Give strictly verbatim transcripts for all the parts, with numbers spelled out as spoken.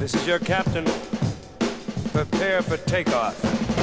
This is your captain. Prepare for takeoff.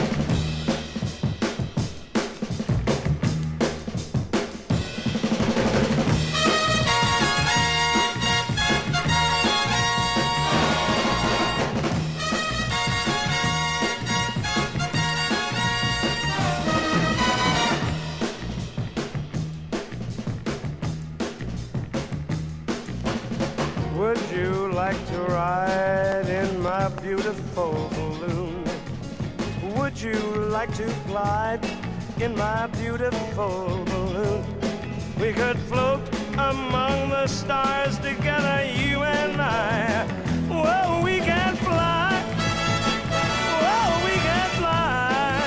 Would you like to ride in my beautiful balloon? Would you like to glide in my beautiful balloon? We could float among the stars together, you and I. Well, we can fly. Well, we can fly.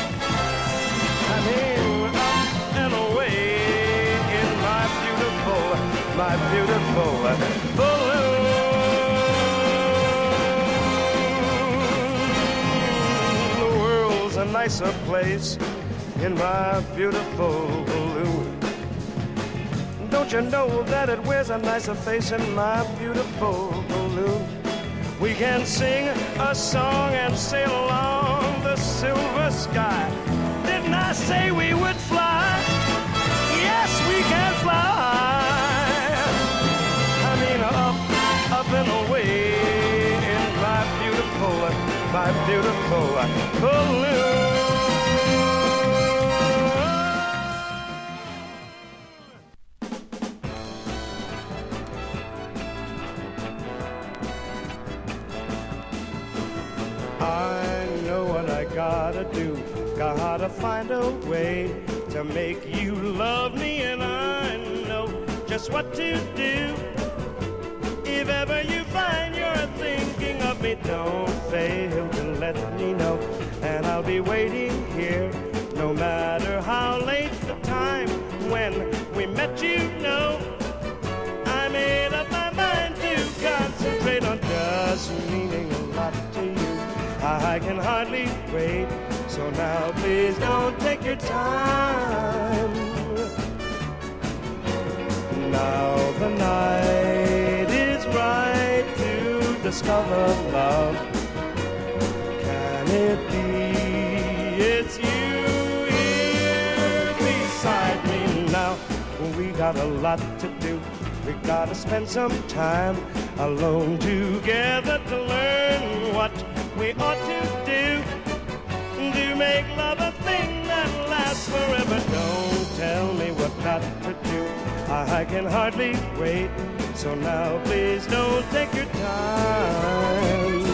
I mean, up and away in my beautiful, my beautiful balloon. The world's a nicer place in my beautiful balloon. Don't you know that it wears a nicer face in my beautiful balloon? We can sing a song and sail along the silver sky. Didn't I say we would fly? Yes, we can fly. I mean, up, up and away in my beautiful, my beautiful balloon. I know what I gotta do, gotta find a way to make you love me, and I know just what to do. If ever you find you're thinking of me, don't fail to let me know, and I'll be waiting here, no matter how late the time when we met, you know. I made up my mind to concentrate on just meaning a lot to you. I can hardly wait, so now please don't take your time. Now the night is bright to discover love. Can it be it's you here beside me now? We got a lot to do. We gotta spend some time alone together to learn what we ought to do to make love a thing that lasts forever. Don't tell me what not to do. I can hardly wait, so now please don't take your time.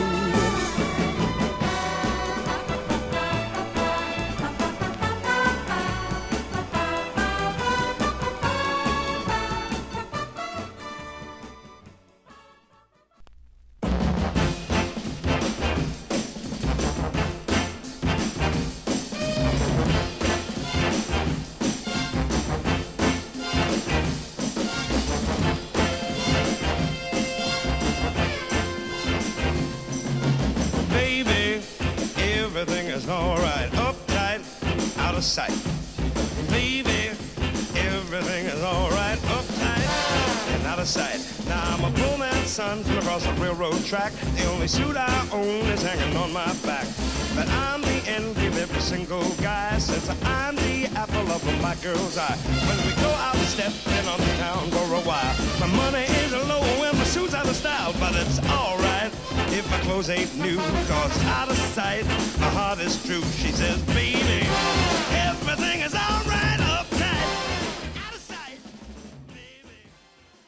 Everything is alright, uptight, out of sight. Baby, everything is alright, uptight, and out of sight. Now I'm a poor man's son from across the railroad track. The only suit I own is hanging on my back. But I'm the envy of every single guy, since I'm the apple of a black girl's eye. When we go out stepping on the town for a while, my money is low and my suit's out of style, but it's alright if my clothes ain't new, cause out of sight, my heart is true. She says,